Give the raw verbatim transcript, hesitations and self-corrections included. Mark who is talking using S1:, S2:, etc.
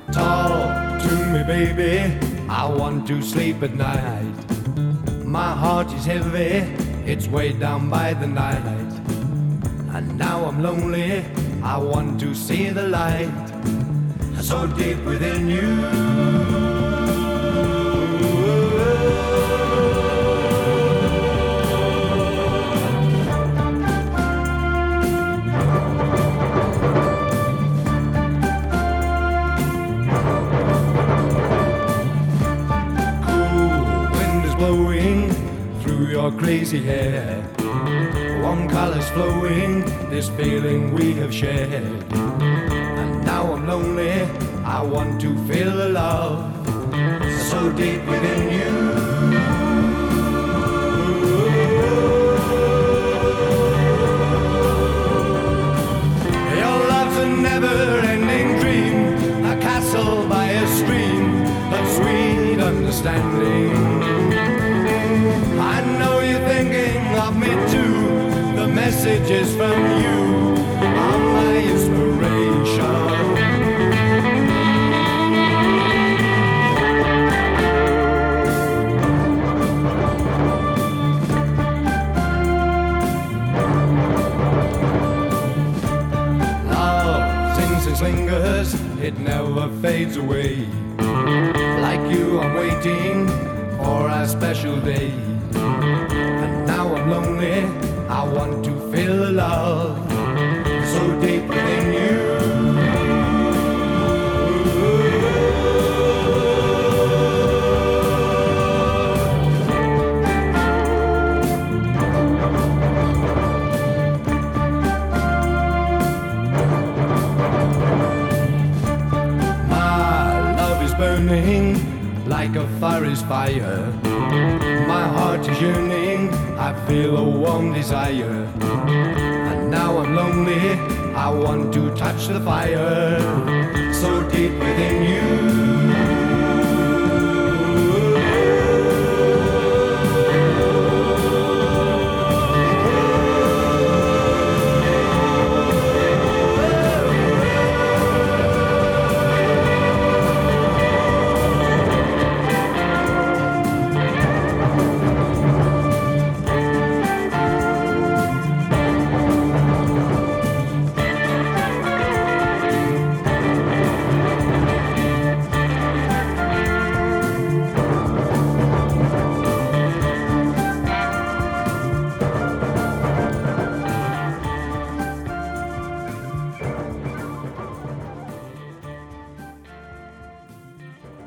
S1: Talk to me, baby, I want to sleep at night. My heart is heavy, it's way down by the night. And now I'm lonely, I want to see the light so deep within you. Blowing through your crazy hair, warm colors flowing, this feeling we have shared. And now I'm lonely, I want to feel the love so deep within you. Your love's a never-ending dream, a castle by a stream of sweet understanding. I know you're thinking of me too. The messages from you are my inspiration. Love sings and lingers, it never fades away. Like you, I'm waiting for a special day. And now I'm lonely, I want to feel the love so deep within you. My love is burning like a forest fire. My heart is yearning, I feel a warm desire. And now I'm lonely, I want to touch the fire